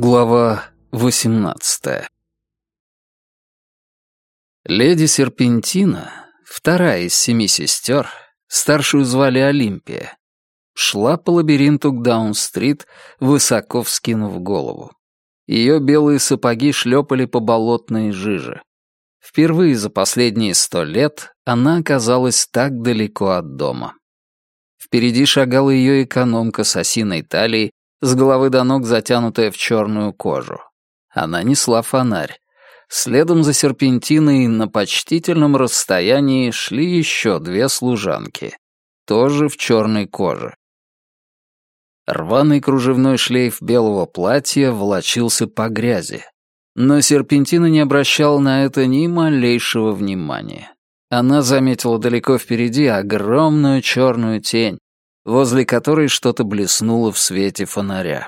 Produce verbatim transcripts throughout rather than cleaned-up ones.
Глава восемнадцатая. Леди Серпентина, вторая из семи сестер, старшую звали Олимпия, шла по лабиринту к Даун-стрит, высоко вскинув голову. Ее белые сапоги шлепали по болотной жиже. Впервые за последние сто лет она оказалась так далеко от дома. Впереди шагала ее экономка с осиной талией, с головы до ног затянутая в черную кожу. Она несла фонарь. Следом за Серпентиной на почтительном расстоянии шли еще две служанки, тоже в черной коже. Рваный кружевной шлейф белого платья волочился по грязи. Но Серпентина не обращала на это ни малейшего внимания. Она заметила далеко впереди огромную черную тень, возле которой что-то блеснуло в свете фонаря.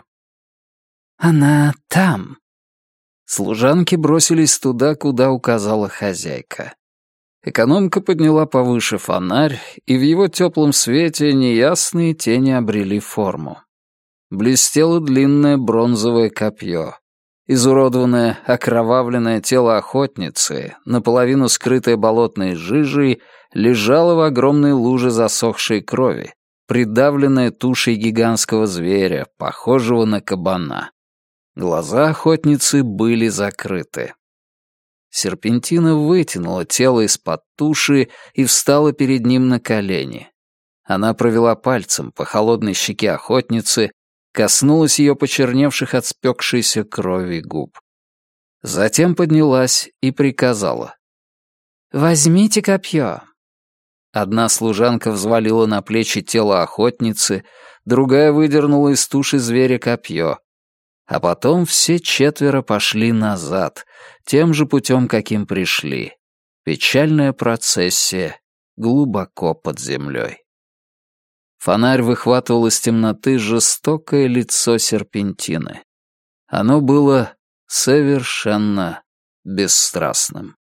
«Она там!» Служанки бросились туда, куда указала хозяйка. Экономка подняла повыше фонарь, и в его теплом свете неясные тени обрели форму. Блестело длинное бронзовое копье. Изуродованное, окровавленное тело охотницы, наполовину скрытое болотной жижей, лежало в огромной луже засохшей крови, придавленная тушей гигантского зверя, похожего на кабана. Глаза охотницы были закрыты. Серпентина вытянула тело из-под туши и встала перед ним на колени. Она провела пальцем по холодной щеке охотницы, коснулась ее почерневших от спекшейся крови губ. Затем поднялась и приказала: «Возьмите копье». Одна служанка взвалила на плечи тело охотницы, другая выдернула из туши зверя копье. А потом все четверо пошли назад, тем же путем, каким пришли. Печальная процессия глубоко под землей. Фонарь выхватывал из темноты жестокое лицо Серпентины. Оно было совершенно бесстрастным.